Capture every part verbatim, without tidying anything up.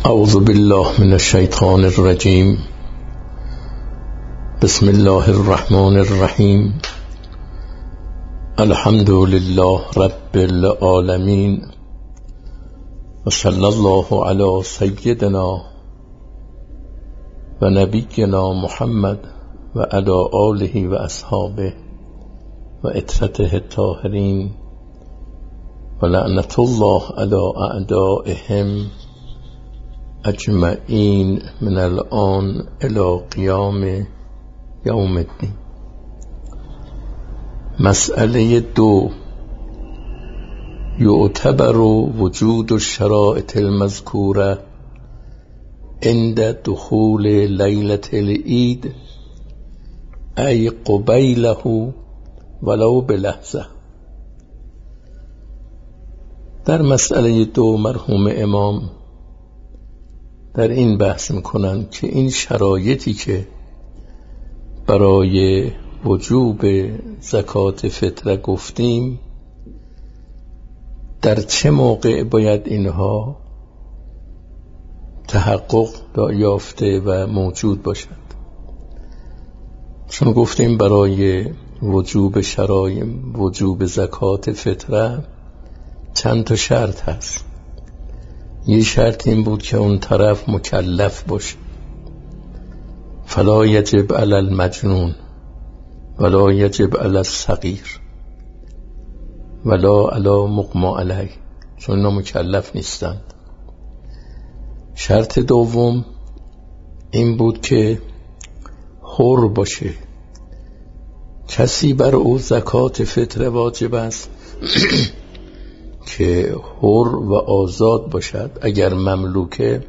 اعوذ بالله من الشیطان الرجیم. بسم الله الرحمن الرحیم. الحمد لله رب العالمین و صلی الله علی سیدنا و نبینا محمد و علی آله و اصحابه و عترته الطاهرین و لعنت الله علی اعدائهم اجمعین من الان الی قیام یوم الدین. مسئله دو: یعتبر وجود الشرائط المذکوره عند دخول لیلة العید ای قبیله ولو بلحظه. در مسئله دو مرحوم امام در این بحث میکنن که این شرایطی که برای وجوب زکات فطره گفتیم در چه موقع باید اینها تحقق یافته و موجود باشد. چون گفتیم برای وجوب شرایط وجوب زکات فطره چند تا شرط هست. یه شرط این بود که اون طرف مکلف باشه، فلا یجب علی المجنون ولا یجب علی الصغیر ولا علی مغمى علیه، چون اینا مکلف نیستند. شرط دوم این بود که حر باشه، کسی بر او زکات فطره واجب است که حر و آزاد باشد. اگر مملوکه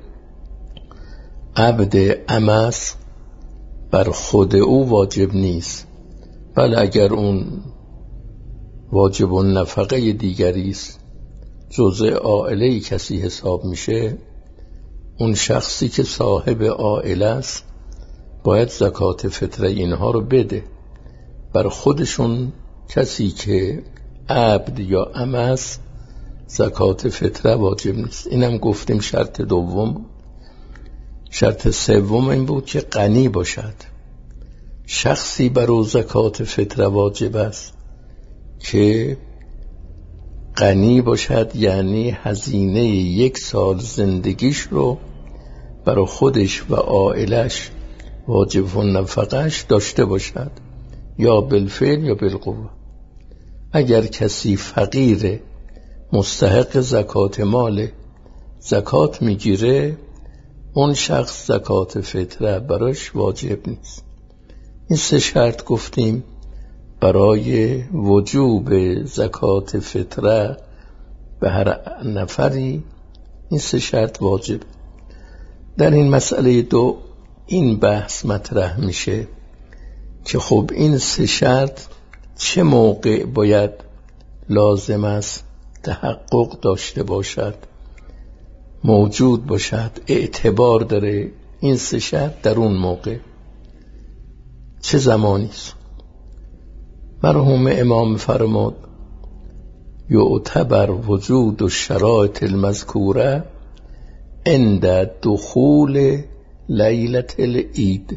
عبد امس بر خود او واجب نیست، بل اگر اون واجب النفقه دیگری است، جزء عائله کسی حساب میشه، اون شخصی که صاحب عائله است باید زکات فطره اینها رو بده. بر خودشون کسی که عبد یا امس زکات فطره واجب نیست. اینم گفتیم شرط دوم بود. شرط سوم این بود که غنی باشد. شخصی بر او زکات فطره واجب است که غنی باشد، یعنی هزینه یک سال زندگیش رو برای خودش و عائلش واجب و نفقش داشته باشد، یا بالفعل یا بالقوه. اگر کسی فقیره مستحق زکات مال زکات میگیره، اون شخص زکات فطره براش واجب نیست. این سه شرط گفتیم برای وجوب زکات فطره به هر نفری، این سه شرط واجب. در این مسئله دو این بحث مطرح میشه که خب این سه شرط چه موقع باید لازم است تحقق داشته باشد، موجود باشد، اعتبار داره این سه شرط در اون موقع چه زمانی است؟ مرحوم امام فرمود یعتبر وجود الشرائط المذکوره عند دخول لیلة العید.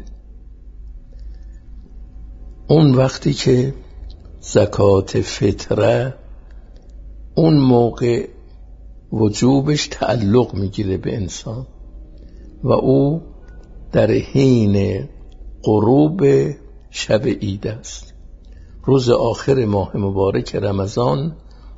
اون وقتی که زکات فطره اون موقع وجوبش تعلق میگیره به انسان و او در حین غروب شب عید است. روز آخر ماه مبارک رمضان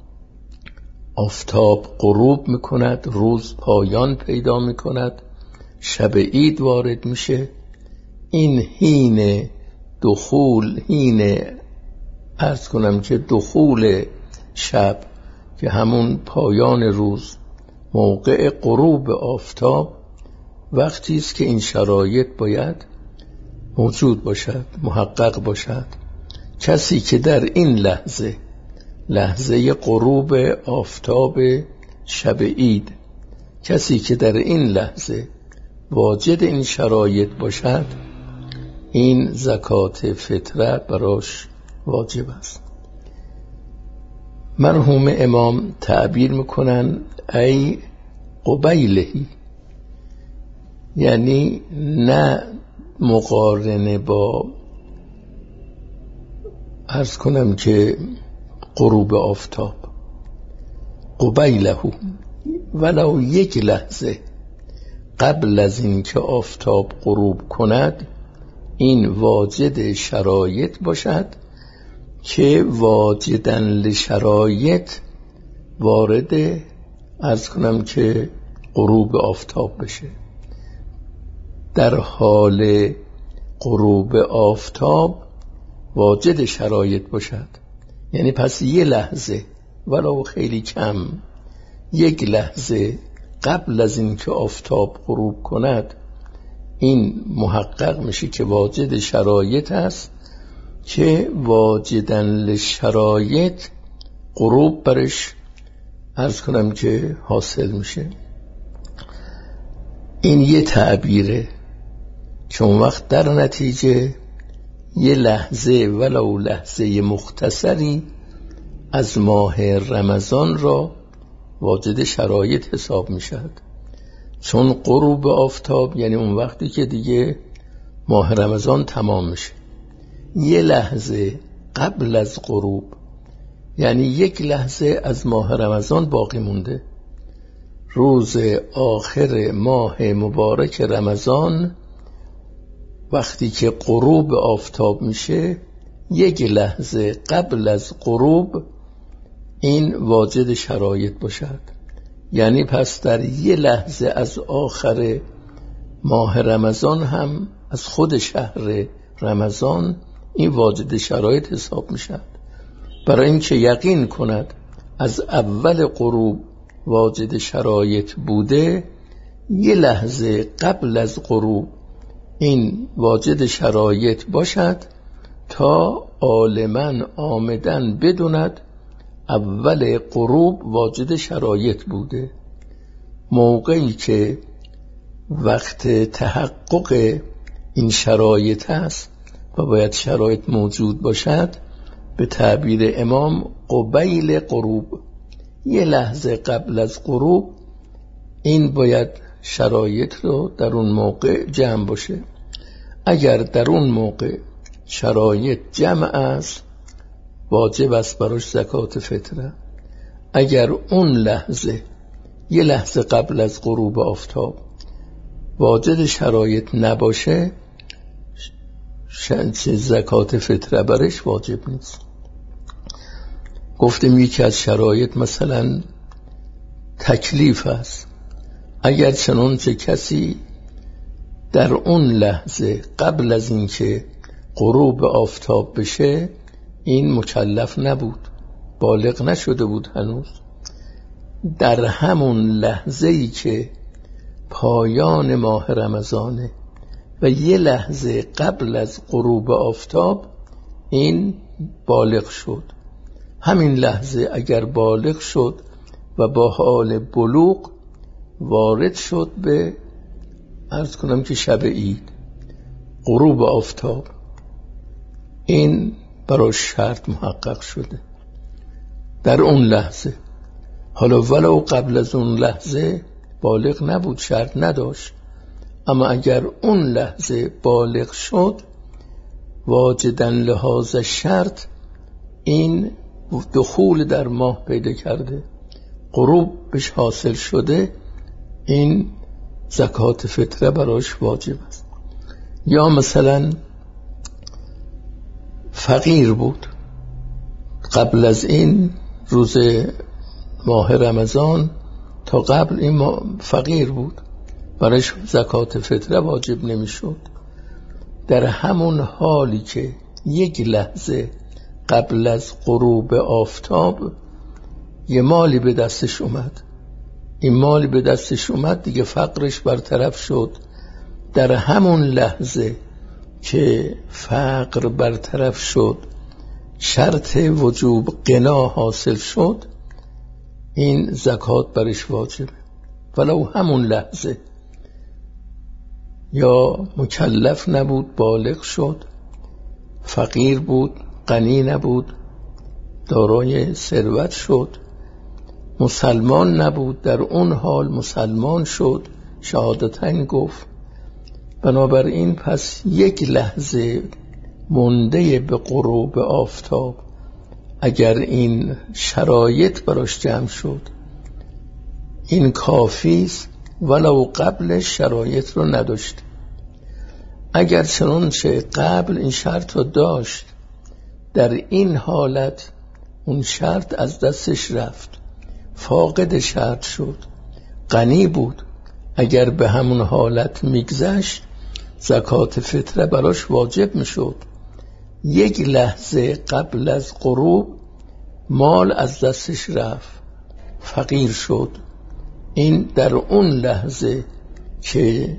آفتاب غروب میکند، روز پایان پیدا میکند، شب عید وارد میشه. این حین دخول حین عرض کنم که دخول شب که همون پایان روز، موقع غروب آفتاب، وقتی است که این شرایط باید موجود باشد، محقق باشد. کسی که در این لحظه لحظه غروب آفتاب شب عید، کسی که در این لحظه واجد این شرایط باشد، این زکات فطره براش واجب است. مرحوم امام تعبیر میکنن ای قبیلهی، یعنی نه مقارنه با عرض کنم که غروب آفتاب، قبیله ولو یک لحظه قبل از این که آفتاب غروب کند، این واجد شرایط باشد که واجدن لشرایط وارد عرض کنم که غروب آفتاب بشه. در حال غروب آفتاب واجد شرایط باشد، یعنی پس یه لحظه ولو خیلی کم، یک لحظه قبل از این که آفتاب غروب کند، این محقق میشه که واجد شرایط است که واجدن لشرایط غروب برش عرض کنم که حاصل میشه. این یه تعبیره، چون وقت در نتیجه یه لحظه ولو لحظه مختصری از ماه رمضان را واجد شرایط حساب میشد، چون غروب آفتاب یعنی اون وقتی که دیگه ماه رمضان تمام میشه. یه لحظه قبل از غروب یعنی یک لحظه از ماه رمضان باقی مونده. روز آخر ماه مبارک رمضان وقتی که غروب آفتاب میشه، یک لحظه قبل از غروب این واجد شرایط باشد. یعنی پس در یه لحظه از آخر ماه رمضان هم از خود شهر رمضان این واجد شرایط حساب میشد. برای اینکه یقین کند از اول غروب واجد شرایط بوده، یه لحظه قبل از غروب این واجد شرایط باشد تا عالماً آمدن بدوند اول غروب واجد شرایط بوده. موقعی که وقت تحقق این شرایط است و باید شرایط موجود باشد، به تعبیر امام قبیل غروب، یه لحظه قبل از غروب این باید شرایط رو در اون موقع جمع باشه. اگر در اون موقع شرایط جمع است، واجب است براش زکات فطره. اگر اون لحظه یه لحظه قبل از غروب آفتاب واجد شرایط نباشه، شنچه زکات فطره برش واجب نیست. گفتم یکی از شرایط مثلا تکلیف است. اگر چنانچه کسی در اون لحظه قبل از اینکه غروب آفتاب بشه این مکلف نبود، بالغ نشده بود هنوز، در همون لحظه‌ای که پایان ماه رمضانه و یه لحظه قبل از غروب آفتاب این بالغ شد. همین لحظه اگر بالغ شد و با حال بلوغ وارد شد به عرض کنم که شب عید، غروب آفتاب، این برای شرط محقق شده در اون لحظه. حالا ولو قبل از اون لحظه بالغ نبود، شرط نداشت، اما اگر اون لحظه بالغ شد واجدن لحاظ شرط این دخول در ماه پیدا کرده، غروب بهش حاصل شده، این زکات فطره براش واجب است. یا مثلا فقیر بود، قبل از این روز ماه رمضان تا قبل این فقیر بود، برایش زکات فطره واجب نمیشد. در همون حالی که یک لحظه قبل از غروب آفتاب یه مالی به دستش اومد، این مالی به دستش اومد دیگه فقرش برطرف شد، در همون لحظه که فقر برطرف شد، شرط وجوب غنا حاصل شد، این زکات برش واجبه ولو همون لحظه. یا مکلف نبود، بالغ شد، فقیر بود، غنی نبود، دارای ثروت شد، مسلمان نبود، در اون حال مسلمان شد، شهادتین گفت، بنابراین پس یک لحظه مونده به غروب آفتاب اگر این شرایط براش جمع شد این کافی است، ولو قبل شرایط رو نداشت. اگر چنانچه قبل این شرط رو داشت، در این حالت اون شرط از دستش رفت، فاقد شرط شد، غنی بود، اگر به همون حالت میگذشت زکات فطره براش واجب میشد. یک لحظه قبل از غروب مال از دستش رفت، فقیر شد. این در اون لحظه که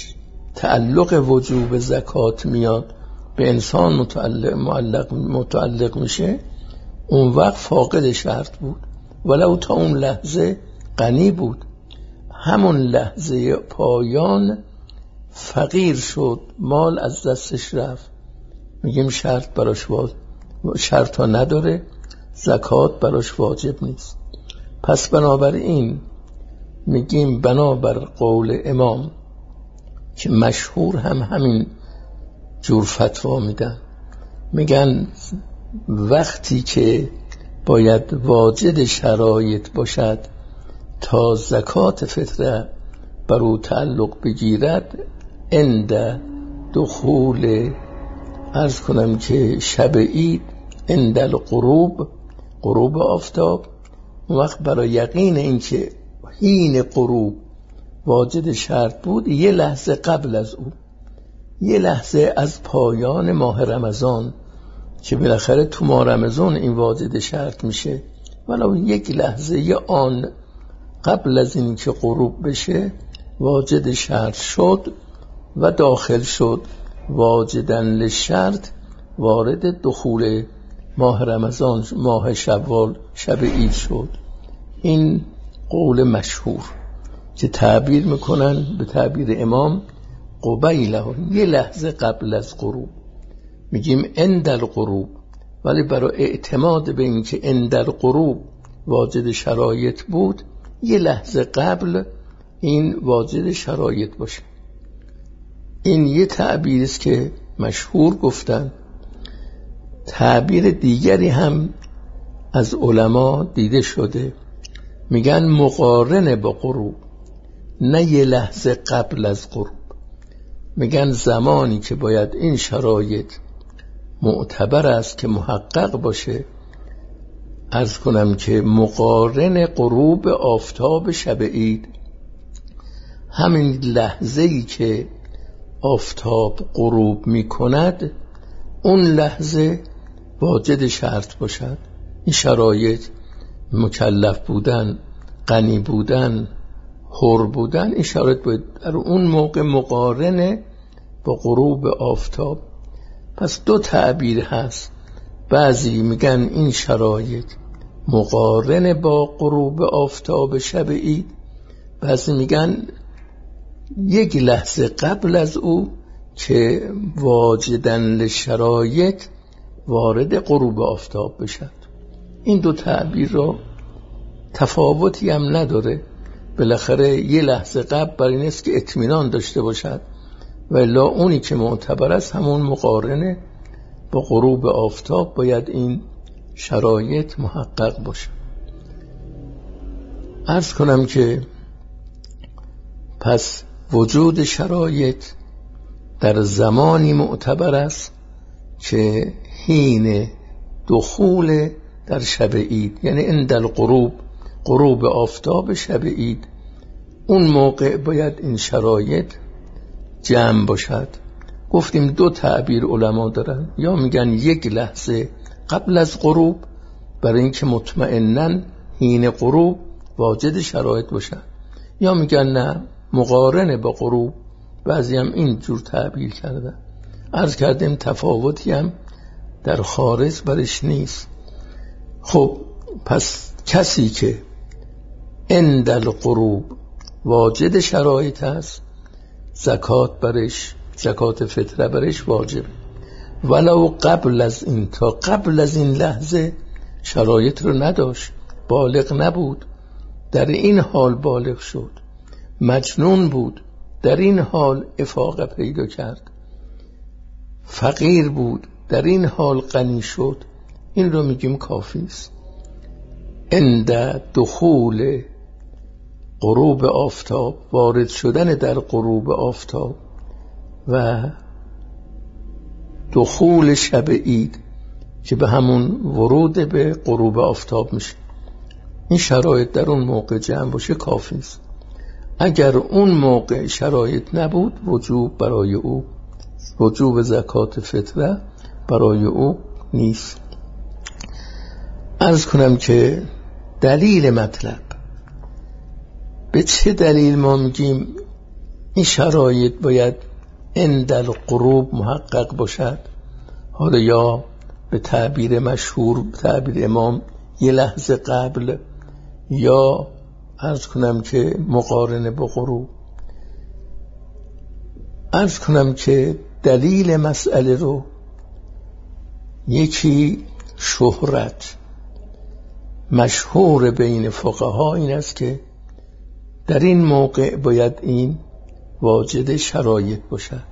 تعلق وجوب زکات میاد به انسان متعلق, معلق متعلق میشه، اون وقت فاقد شرط بود، ولو تا اون لحظه غنی بود. همون لحظه پایان فقیر شد، مال از دستش رفت، میگیم شرط براش واجب، شرط ها نداره، زکات براش واجب نیست. پس بنابراین میگیم بنابر قول امام که مشهور هم همین جور فتوا میدن، میگن وقتی که باید واجد شرایط باشد تا زکات فطره بر او تعلق بگیرد، عند دخول عرض کنم که شب عید، عند الغروب، غروب آفتاب، اون وقت برای یقین این که حین غروب واجد شرط بود، یه لحظه قبل از او، یه لحظه از پایان ماه رمضان که بالاخره تو ماه رمضان این واجد شرط میشه، ولو یک لحظه یه آن قبل از این که غروب بشه واجد شرط شد و داخل شد واجدن لشرط، وارد دخول ماه رمضان، ماه شوال، شب عید شد. این قول مشهور که تعبیر میکنن به تعبیر امام قبیله، یه لحظه قبل از غروب، میگیم عند الغروب، ولی برای اعتماد به این که عند الغروب واجد شرایط بود، یه لحظه قبل این واجد شرایط باشه. این یه تعبیر است که مشهور گفتن. تعبیر دیگری هم از علما دیده شده، میگن مقارن با غروب، نه یه لحظه قبل از غروب. میگن زمانی که باید این شرایط معتبر است که محقق باشه، عرض کنم که مقارن غروب آفتاب شب عید، همین لحظه‌ای که آفتاب غروب میکند اون لحظه واجد شرط باشد. این شرایط مکلف بودن، غنی بودن، حر بودن، این شرایط باید در اون موقع مقارنه با غروب آفتاب. پس دو تعبیر هست، بعضی میگن این شرایط مقارنه با غروب آفتاب شب عید، بعضی میگن یک لحظه قبل از او که واجدن لشرایط وارد غروب آفتاب بشد. این دو تعبیر را تفاوتی هم نداره، بالاخره یه لحظه قبل برای این است که اطمینان داشته باشد، و الا اونی که معتبر است همون مقارنه با غروب آفتاب، باید این شرایط محقق باشه. عرض کنم که پس وجود شرایط در زمانی معتبر است که حین دخول در شب عید، یعنی عند الغروب، غروب آفتاب شب عید، اون موقع باید این شرایط جمع باشد. گفتیم دو تعبیر علما دارن، یا میگن یک لحظه قبل از غروب برای اینکه مطمئناً حین غروب واجد شرایط باشد، یا میگن نه مقارنه با غروب. بعضی هم این جور تعبیر کردن. عرض کردیم تفاوتی هم در خارج برش نیست. خب پس کسی که عند الغروب واجد شرایط است، زکات برش، زکات فطره برش واجب، ولو قبل از این، تا قبل از این لحظه شرایط رو نداشت، بالغ نبود، در این حال بالغ شد، مجنون بود، در این حال افاقه پیدا کرد، فقیر بود در این حال غنی شد، این رو میگیم کافی است. عند دخول غروب آفتاب، وارد شدن در غروب آفتاب و دخول شب عید که به همون ورود به غروب آفتاب میشه، این شرایط در اون موقع جمع باشه کافی است. اگر اون موقع شرایط نبود، وجوب برای او، وجوب زکات فطره برای او نیست. عرض کنم که دلیل مطلب، به چه دلیل ما میگیم این شرایط باید عند الغروب محقق باشد؟ حالا یا به تعبیر مشهور، به تعبیر امام یه لحظه قبل، یا عرض کنم که مقارنه با غروب. عرض کنم که دلیل مسئله رو، یکی شهرت مشهور بین فقها این است که در این موقع باید این واجد شرایط باشد.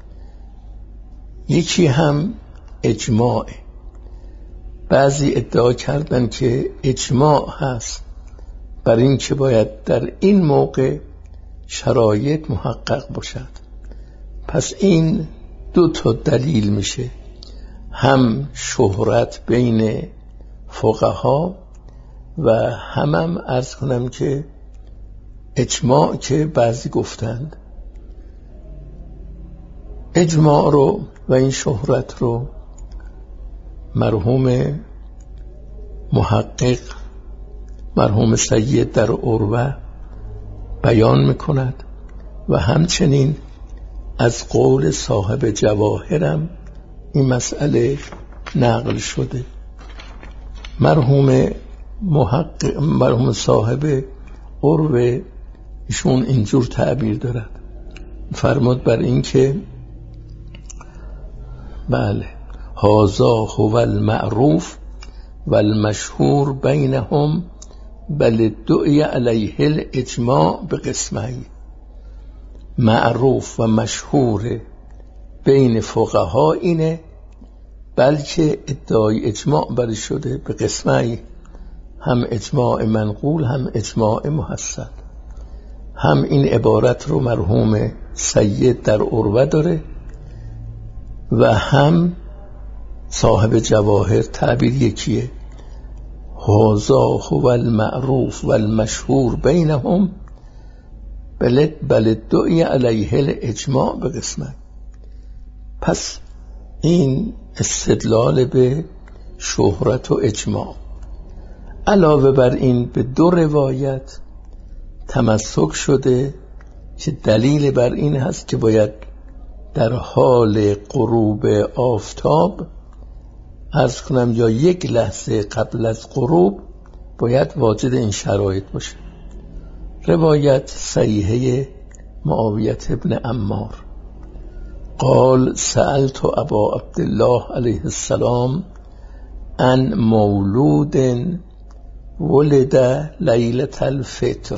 یکی هم اجماع، بعضی ادعا کردن که اجماع هست بر این که باید در این موقع شرایط محقق باشد. پس این دو تا دلیل میشه، هم شهرت بین فقها و هم هم عرض کنم که اجماع که بعضی گفتند. اجماع رو و این شهرت رو مرحوم محقق مرحوم سید در عروه بیان میکند و همچنین از قول صاحب جواهرم این مسئله نقل شده. مرحوم محقق مرحوم صاحب عروه ایشون اینجور تعبیر دارد، فرمود بر این که بله هذا هو المعروف و المشهور بینهم، بل دعی علیه الاجماع به قسمه‌ای. معروف و مشهور بین فقها اینه، بلکه ادعای اجماع برش شده به قسمه‌ای، هم اجماع منقول هم اجماع محسن. هم این عبارت رو مرحوم سید در عروه داره و هم صاحب جواهر تعبیر یکیه، هذا هو المعروف و المشهور بینهم بل بل دعی علیه الاجماع به قسمه. پس این استدلال به شهرت و اجماع. علاوه بر این به دو روایت تمسک شده که دلیل بر این هست که باید در حال غروب آفتاب، عرض کنم یا یک لحظه قبل از غروب، باید واجد این شرایط باشه. روایت صحیحه معاویه ابن عمار قال سألت ابا عبدالله علیه السلام عن مولود ولد لیلة الفطر.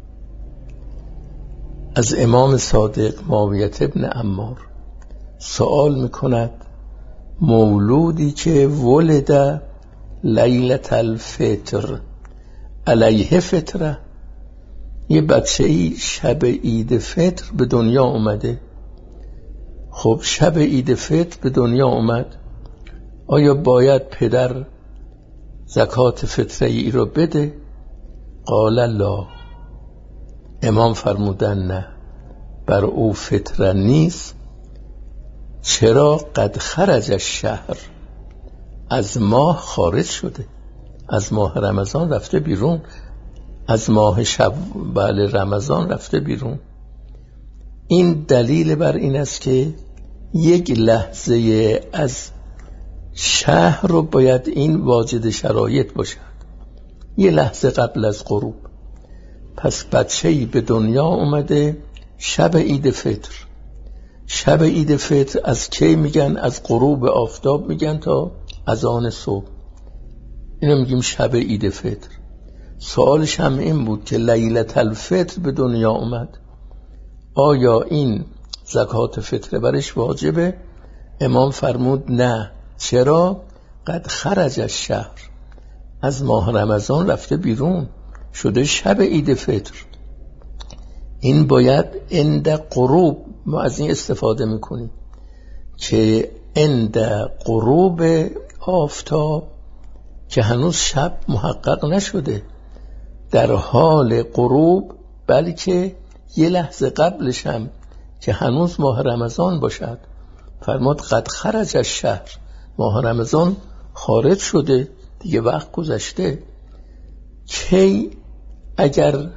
از امام صادق معاویه ابن عمار سوال میکند مولودی که ولد لیلة الفطر، علیه فطره، یه بچه‌ای شب عید فطر به دنیا اومده. خب شب عید فطر به دنیا اومد، آیا باید پدر زکات فطره ای رو بده؟ قال لا. امام فرمودن نه، بر او فطره نیست. چرا؟ قد خرج الشهر، از ماه خارج شده، از ماه رمضان رفته بیرون، از ماه شب بله رمضان رفته بیرون. این دلیل بر این است که یک لحظه از شهر رو باید این واجد شرایط باشد، یه لحظه قبل از غروب. پس بچه‌ای به دنیا اومده شب عید فطر. شب عید فطر از کی میگن؟ از غروب آفتاب میگن تا اذان صبح، اینو میگیم شب عید فطر. سوالش هم این بود که لیلة الفطر به دنیا اومد، آیا این زکات فطر برش واجبه؟ امام فرمود نه. چرا؟ قد خرج الشهر، از ماه رمضان رفته بیرون، شده شب عید فطر. این باید عند غروب، ما از این استفاده میکنیم که عند غروب آفتاب که هنوز شب محقق نشده، در حال غروب، بلکه یه لحظه قبلش هم که هنوز ماه رمضان باشد. فرمود قد خرج الشهر، ماه رمضان خارج شده دیگه، وقت گذشته. کی اگر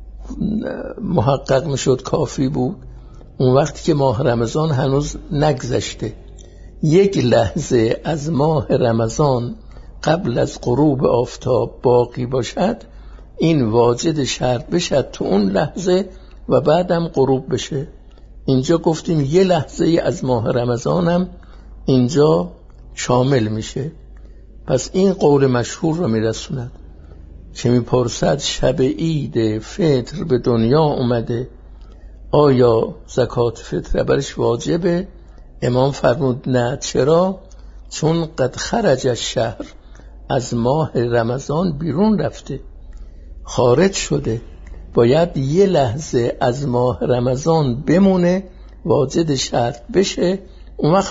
محقق میشد کافی بود؟ اون وقتی که ماه رمضان هنوز نگذشته، یک لحظه از ماه رمضان قبل از غروب آفتاب باقی باشد، این واجد شرط بشد تو اون لحظه و بعدم غروب بشه. اینجا گفتیم یه لحظه از ماه رمضان هم اینجا شامل میشه. پس این قول مشهور رو میرسوند که میپرسد شب عید فطر به دنیا اومده، آیا زکات فطر برش واجبه؟ امام فرمود نه. چرا؟ چون قد خرج الشهر، از ماه رمضان بیرون رفته، خارج شده، باید یه لحظه از ماه رمضان بمونه، واجد شرط بشه، اون وقت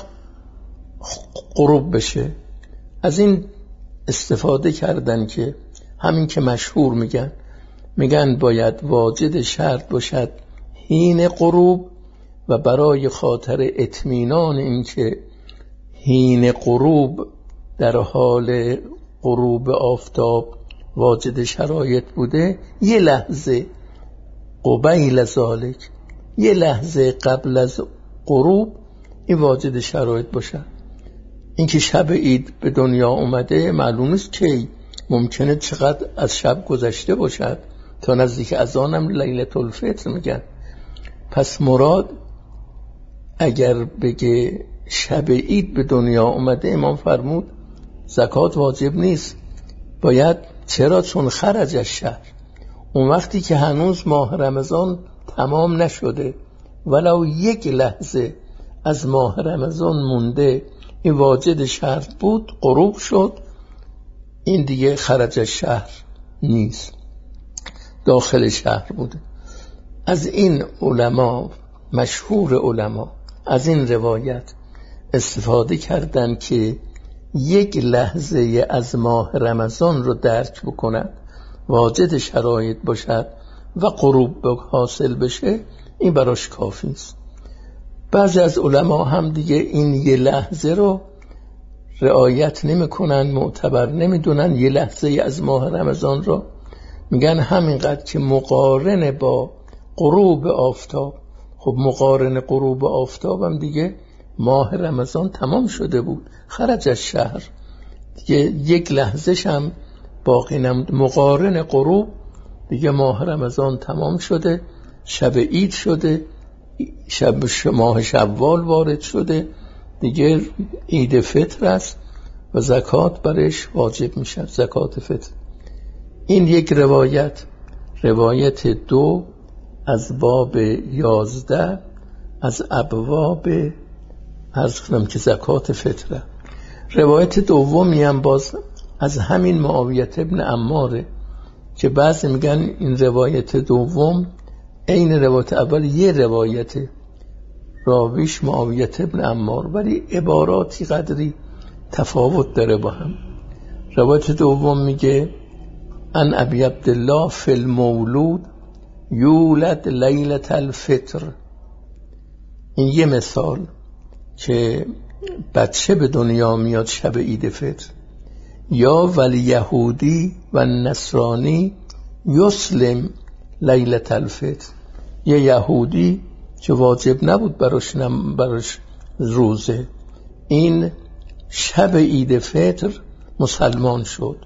غروب بشه. از این استفاده کردن که همین که مشهور میگن میگن باید واجد شرط باشد حین غروب، و برای خاطر اطمینان این که حین غروب در حال غروب آفتاب واجد شرایط بوده، یه لحظه قبیل ذالک، یه لحظه قبل از غروب این واجد شرایط باشه. این که شب عید به دنیا اومده معلوم است که ممکنه چقدر از شب گذشته باشد، تا نزدیک اذان هم لیلة الفطر میگن. پس مراد اگر بگه شب عید به دنیا اومده، امام فرمود زکات واجب نیست، باید. چرا؟ چون خرج الشهر، اون وقتی که هنوز ماه رمضان تمام نشده، ولو یک لحظه از ماه رمضان مونده، این واجد شرط بود، غروب شد، این دیگه خرج الشهر نیست، داخل شهر بوده. از این علما، مشهور علما، از این روایت استفاده کردن که یک لحظه از ماه رمضان رو درک بکنند، واجد شرایط باشد و غروب حاصل بشه، این براش کافی است. بعضی از علما هم دیگه این یه لحظه رو رعایت نمی کنن، معتبر نمی دونن. یه لحظه از ماه رمضان رو میگن همینقدر که مقارن با غروب آفتاب. خب مقارن غروب آفتاب هم دیگه ماه رمضان تمام شده بود، خرج از شهر دیگه، یک لحظهش هم باقی نمود. مقارن غروب دیگه ماه رمضان تمام شده، شب عید شده، شب ماه شوال وارد شده، دیگه عید فطر است و زکات برش واجب میشه، زکات فطر. این یک روایت. روایت دو از باب یازده از ابواب عرض کنم که زکات فطره. روایت دومی هم باز از همین معاویه ابن عماره که بعضی میگن این روایت دوم این روایت اول یه روایت، راویش معاویه ابن عمار، ولی عباراتی قدری تفاوت داره با هم. روایت دوم میگه ان ابی عبدالله فی المولود یولد لیلة الفطر. این یه مثال که بچه به دنیا میاد شب عید فطر. یا ولی یهودی و نصرانی یسلم لیلة الفطر، یه یهودی که واجب نبود براش نم براش روزه، این شب عید فطر مسلمان شد.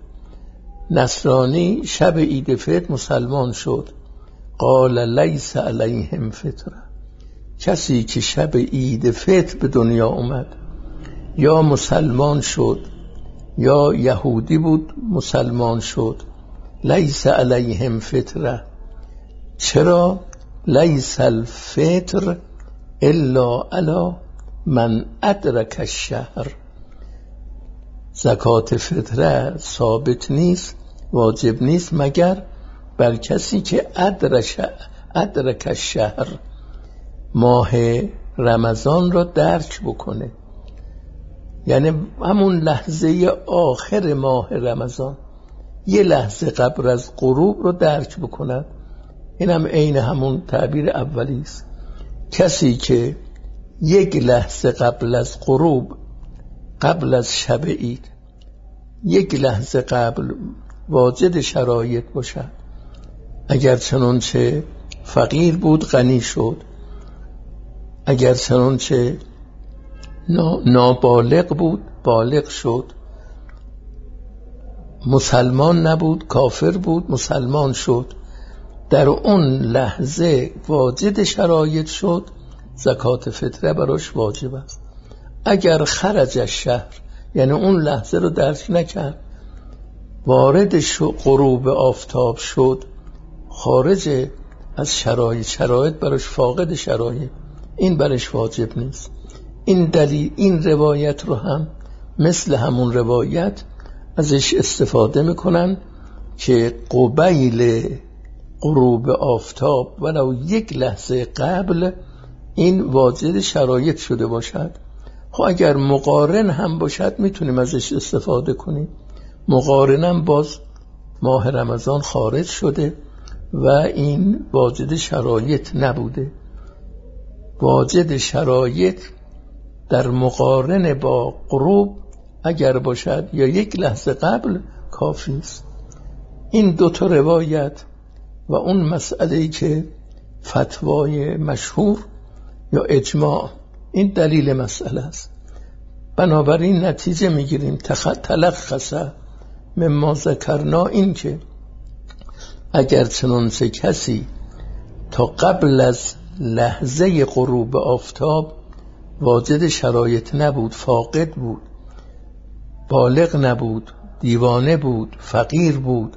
نصرانی شب عید فطر مسلمان شد. قال لیس علیهم فطر، کسی که شب عید فطر به دنیا اومد یا مسلمان شد یا یهودی بود مسلمان شد، لیس علیهم فطره. چرا؟ لیس الفطر الا علی من ادرک الشهر. زکات فطره ثابت نیست، واجب نیست مگر بر کسی که ادرک ادرک الشهر، ماه رمضان را درک بکنه، یعنی همون لحظه آخر ماه رمضان، یه لحظه قبل از غروب رو درک بکند. این هم عین همون تعبیر اولی است. کسی که یک لحظه قبل از غروب، قبل از شب عید، یک لحظه قبل واجد شرایط باشد، اگر چنانچه فقیر بود غنی شد، اگر چنانچه نابالغ بود بالغ شد، مسلمان نبود کافر بود مسلمان شد، در اون لحظه واجد شرایط شد، زکات فطره براش واجب است. اگر خرج از شهر، یعنی اون لحظه رو درک نکرد، وارد غروب آفتاب شد، خارج از شرایط، شرایط براش فاقد شرایط، این براش واجب نیست. این دلیل این روایت رو هم مثل همون روایت ازش استفاده میکنن که قبیل غروب آفتاب ولو یک لحظه قبل این واجد شرایط شده باشد. خب اگر مقارن هم باشد میتونیم ازش استفاده کنیم. مقارنم باز ماه رمضان خارج شده و این واجد شرایط نبوده. واجد شرایط در مقارنه با غروب اگر باشد یا یک لحظه قبل کافی است. این دو تا روایت و اون مسئله‌ای که فتوای مشهور یا اجماع، این دلیل مسئله است. بنابراین نتیجه میگیریم تلخصه مما ذکرنا، این که اگر چنانچه کسی تا قبل از لحظه غروب آفتاب واجد شرایط نبود، فاقد بود، بالغ نبود، دیوانه بود، فقیر بود،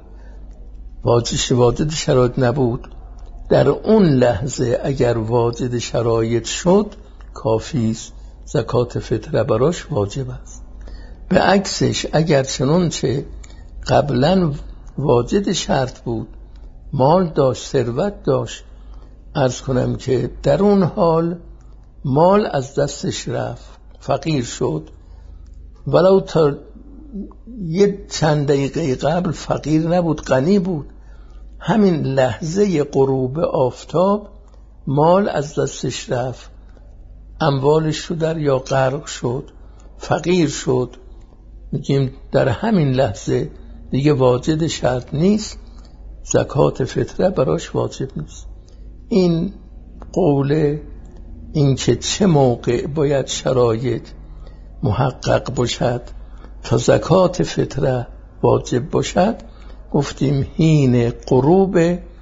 واجد شرایط نبود، در اون لحظه اگر واجد شرایط شد کافی است، زکات فطره براش واجب است. به عکسش اگر چنانچه قبلا واجد شرط بود، مال داشت، ثروت داشت، عرض کنم که در اون حال مال از دستش رفت، فقیر شد، ولو تا یه چند دقیقه قبل فقیر نبود، غنی بود، همین لحظه غروب آفتاب مال از دستش رفت، اموالش رو در یا غرق شد، فقیر شد، میگیم در همین لحظه دیگه واجد شرط نیست، زکات فطره براش واجب نیست. این قول این که چه موقع باید شرایط محقق باشد تا زکات فطره واجب باشد، گفتیم حین غروب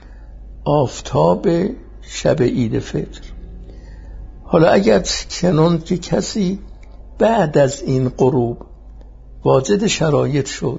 آفتاب شب عید فطر. حالا اگر چنان که کسی بعد از این غروب واجد شرایط شد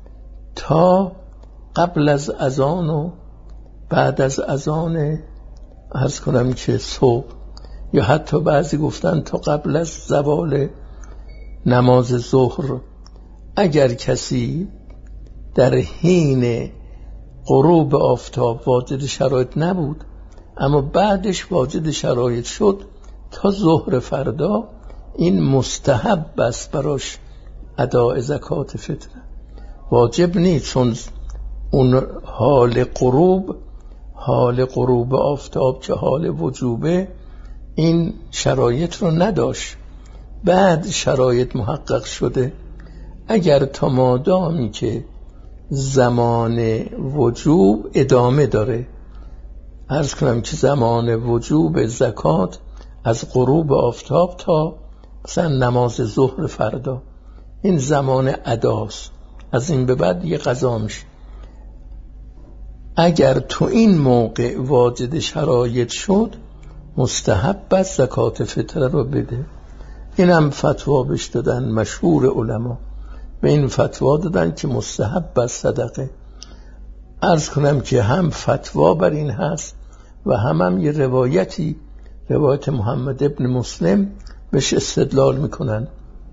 تا قبل از اذان و بعد از اذان عرض کنم که صبح، یا حتی بعضی گفتن تا قبل از زوال نماز ظهر، اگر کسی در حین غروب آفتاب واجد شرایط نبود اما بعدش واجد شرایط شد تا ظهر فردا، این مستحب است براش اداء زکات فطره، واجب نیست، چون اون حال غروب حال غروب آفتاب که حال وجوبه این شرایط رو نداشت، بعد شرایط محقق شده. اگر تا مادامی که زمان وجوب ادامه داره، عرض کنم که زمان وجوب زکات از غروب آفتاب تا مثلا نماز ظهر فردا، این زمان اداست، از این به بعد یه قضا میشه. اگر تو این موقع واجد شرایط شد، مستحب است زکات فطره رو بده. این هم فتوا بهش دادن مشهور علما، به این فتوا دادن که مستحب است صدقه. عرض کنم که هم فتوا بر این هست و هم هم یه روایتی، روایت محمد ابن مسلم، بهش استدلال میکنن.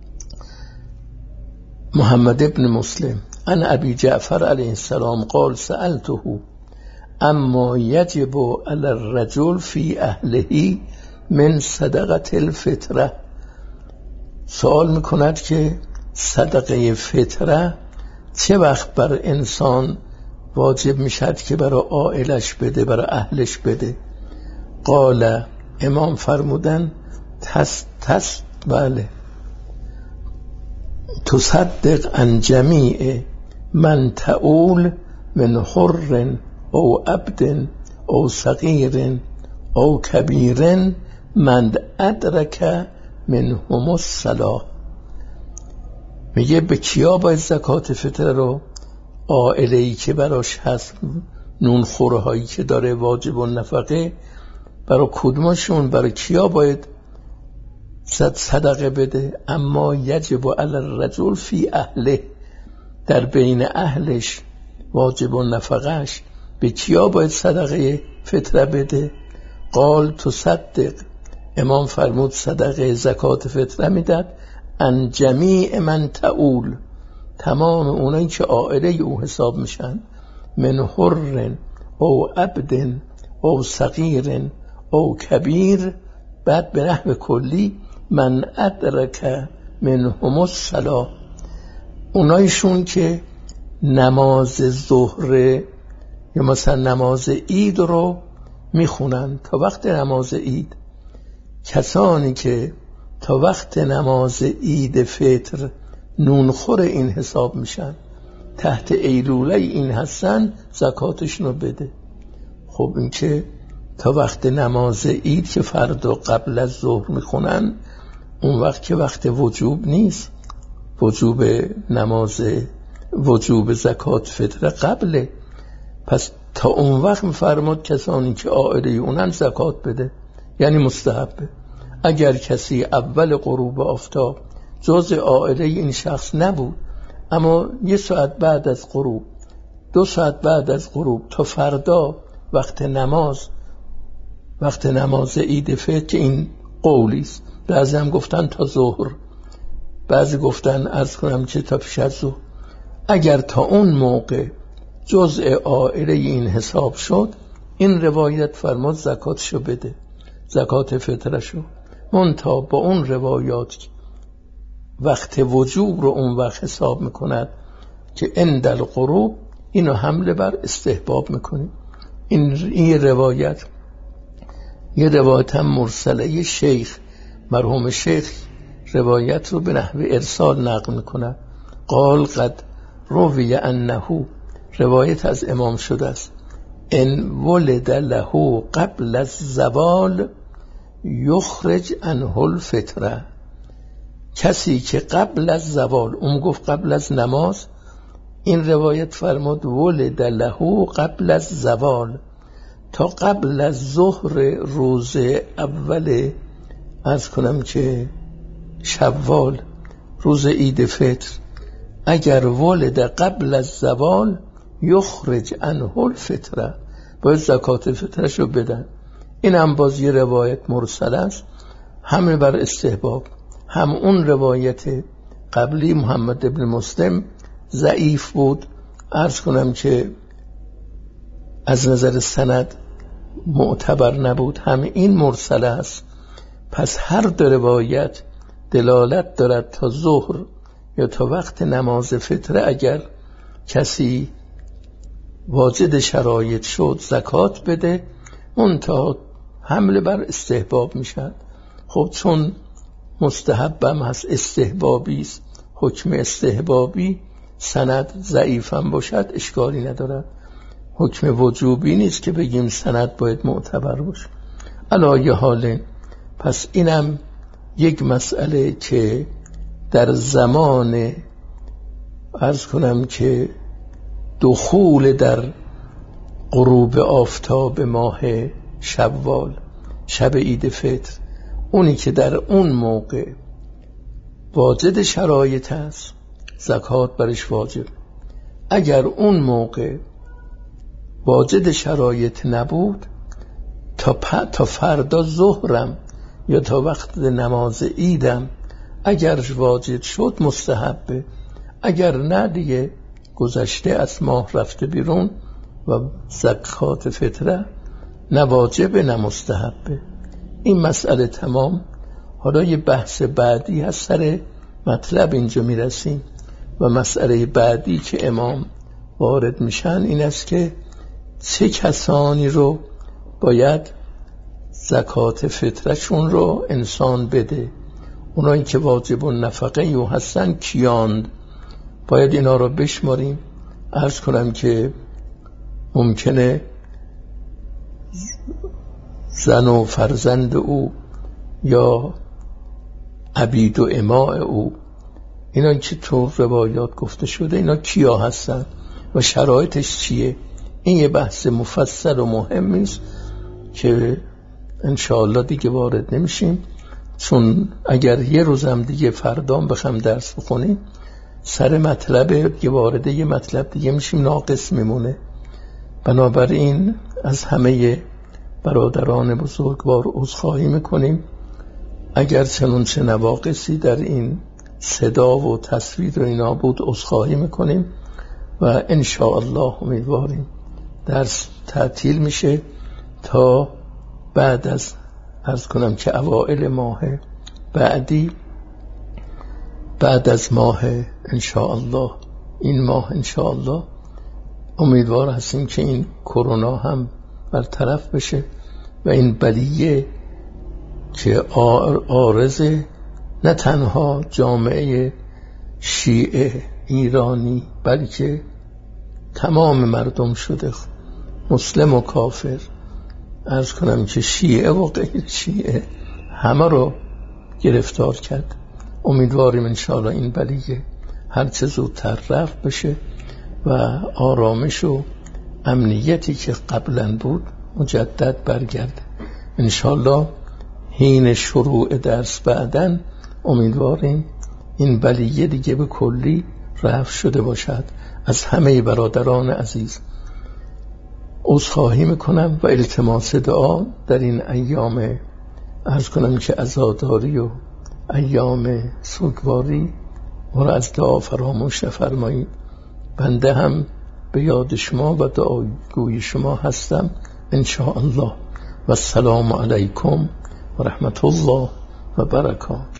محمد ابن مسلم عن ابی جعفر علیه السلام قال سألته اما یجب علی الرجل فی اهله من صدقه الفطره، سوال میکند که صدقه فطره چه وقت بر انسان واجب میشد که برای عائلش بده، برای اهلش بده. قال، امام فرمودن تست تست بله تصدق عن جمیع من تعول من حر او عبد او صغیر او کبیر من ادرک منهم الصلاة. میگه به کیا باید زکات فطره رو؟ عائله‌ای که براش هست، نون خوره هایی که داره واجب و نفقه، برای کدومشون، برای کیا باید صدقه بده؟ اما یجب علی الرجل فی اهله، در بین اهلش واجب و نفقهش، به کیا باید صدقه فطره بده؟ قال تصدق، امام فرمود صدقه زکات فطره میداد ان جمیع من تعول، تمام اونایی که عائله او حساب میشن، من حر او عبد او صغیر او کبیر، بعد به نحو کلی من ادرک منهم الصلاة، اونایشون که نماز ظهر یا مثلا نماز عید رو میخونن تا وقت نماز عید. کسانی که تا وقت نماز عید فطر نونخور این حساب میشن، تحت ایلوله این هستن، زکاتشون رو بده. خب این که تا وقت نماز عید که فردا قبل از ظهر میخونن، اون وقت که وقت وجوب نیست، وجوب نماز، وجوب زکات فطر قبله، پس تا اون وقت میفرماد کسانی که عائله اونن زکات بده، یعنی مستحبه. اگر کسی اول غروب آفتاب جز عائله این شخص نبود، اما یه ساعت بعد از غروب، دو ساعت بعد از غروب تا فردا وقت نماز، وقت نماز عید فطر، که این قولی است، بعضی هم گفتن تا ظهر، بعضی گفتن عرض کنم که تا پیش از ظهر، اگر تا اون موقع جزء عائله این حساب شد، این روایت فرماد زکاتشو بده، زکات فطرشو، منتها با اون روایات وقت وجوب رو اون وقت حساب میکند که عند الغروب، اینو حمله بر استحباب میکنیم. این این روایت یه روایت هم مرسله شیخ، مرحوم شیخ روایت رو به نحو ارسال نقل میکنه. قال قد روی انه، روایت از امام شده است، ان ولد له قبل الزوال یخرج عنه الفطره، کسی که قبل از زوال، اون گفت قبل از نماز، این روایت فرمود ولد له قبل از زوال، تا قبل از ظهر روز اول عرض کنم که شوال، روز عید فطر، اگر ولد قبل از زوال یخرج عنه الفطره، باید زکات فطرش رو بدن. این هم باز یه روایت مرسل است، همه بر استحباب. هم اون روایت قبلی محمد ابن مسلم ضعیف بود، عرض کنم که از نظر سند معتبر نبود، هم این مرسل است. پس هر دو روایت دلالت دارد تا ظهر یا تا وقت نماز فطره اگر کسی واجد شرایط شد زکات بده، منتها حمله بر استحباب میشد. خب چون مستحبم هست، استحبابی است، حکم استحبابی، سند ضعیفم باشد اشکالی ندارد، حکم وجوبی نیست که بگیم سند باید معتبر باشه. علایه حال، پس اینم یک مسئله که در زمان عرض کنم که دخول در غروب آفتاب ماه شوال، شب عید فطر، اونی که در اون موقع واجد شرایط هست زکات برش واجب. اگر اون موقع واجد شرایط نبود، تا, تا فردا ظهرم یا تا وقت نماز عیدم اگر واجد شد مستحبه، اگر نه دیگه گذشته از ماه رفته بیرون و زکات فطره نه واجبه نه مستحبه. این مسئله تمام. حالا یه بحث بعدی هست، سر مطلب اینجا میرسیم و مسئله بعدی که امام وارد میشن این است که چه کسانی رو باید زکات فطرشون رو انسان بده. اونایی که واجب النفقه یو هستن کیاند؟ باید اینا رو بشماریم. عرض کنم که ممکنه زن و فرزند او یا عبید و اماء او، اینا که تو روایات گفته شده اینا کیا هستن و شرایطش چیه؟ این یه بحث مفصل و مهمی است که انشاءالله دیگه وارد نمیشیم، چون اگر یه روزم دیگه فردام بخوام درس بخونیم سر مطلب که وارد یه مطلب دیگه میشیم ناقص میمونه. بنابراین از همه برادران بزرگوار عذرخواهی میکنیم اگر چنون چه نواقصی در این صدا و تصویر و اینا بود، عذرخواهی میکنیم و انشاءالله امیدواریم درس تعطیل میشه تا بعد از عرض کنم که اوائل ماه بعدی، بعد از ماه انشاءالله این ماه انشاءالله امیدوار هستیم که این کرونا هم برطرف بشه و این بلیه که عارض نه تنها جامعه شیعه ایرانی بلکه تمام مردم شده، مسلم و کافر، عرض کنم که شیعه و غیر شیعه همه رو گرفتار کرد. امیدواریم انشاءالله این بلیه هرچه زودتر رفع بشه و آرامش و امنیتی که قبلا بود مجدد برگرده. انشاءالله حین شروع درس بعدن امیدواریم این بلیه دیگه به کلی رفع شده باشد. از همه برادران عزیز عذرخواهی میکنم و التماس دعا در این ایام عرض کنم که عزاداری و ایام سوگواری ما را از دعا فراموش نفرمایید. بنده هم به یاد شما و دعاگوی شما هستم انشاءالله. و السلام علیکم و رحمت الله و برکاته.